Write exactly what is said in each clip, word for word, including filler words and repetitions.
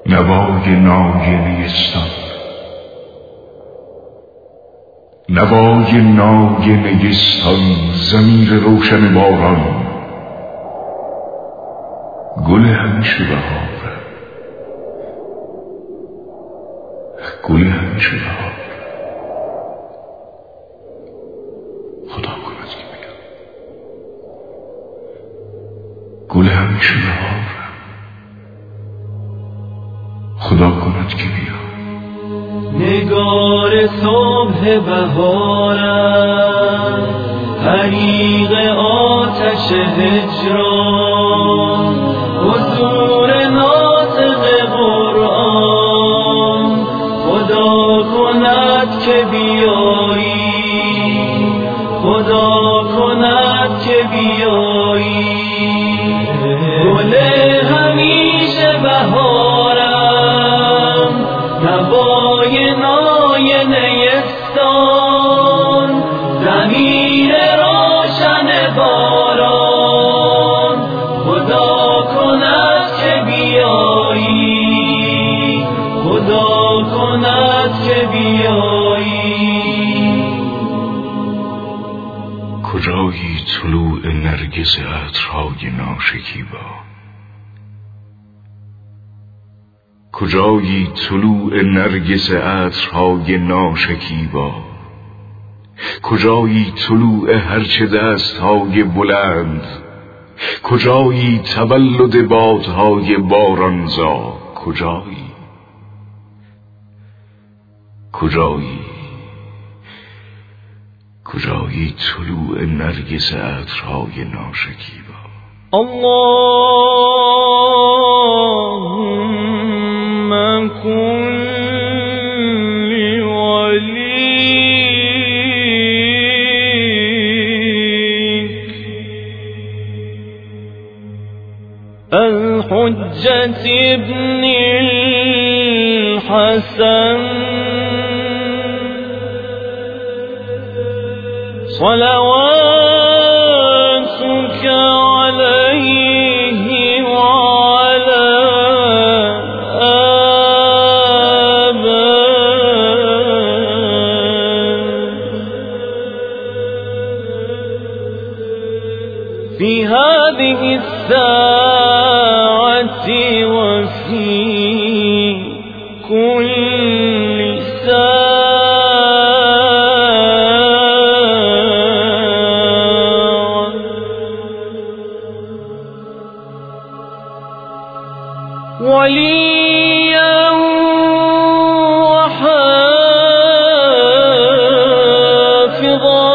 نوای نای نیستان، نوای نای نیستان، ضمیر روشن باران، گل همیشه بهار، گل همیشه بهار. خدا کند که بیاد گل همیشه بهار، خدا کند که بیاد. نگار صبح بهارم، حریق آتش هجران، حضور ناطق قرآن، خدا کند که بیایی، خدا کند که بیایی. گل همیشه بهارم، نوای نای نیستان، ضمیر روشن باران، خدا کند که بیایی، خدا کند که بیایی. کجایی طلوع نرگس عطرهای ناشکیبا، کجایی طلوع نرگس عطرهای ناشکیبا، کجایی طلوع هرچه دستهای بلند، کجایی تولد بادهای بارانزا، کجایی کجایی کجایی طلوع نرگس عطرهای ناشکیبا. اللهم کن لی ولیک الحجة ابن الحسن صلواتك عليه وعلى آبائه في هذه الساعة وفي كل ساعة. وليا وحافظا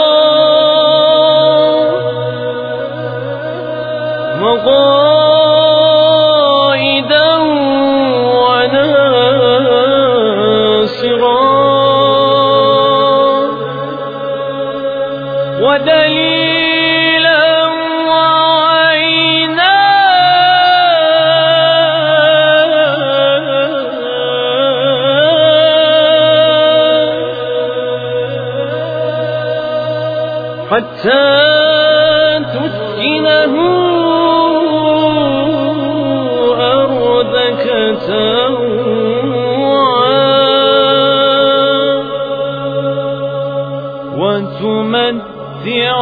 وقائدا وناصرا ودليلا وعينا حتى تسكنه أرضك طوعا وتمتعه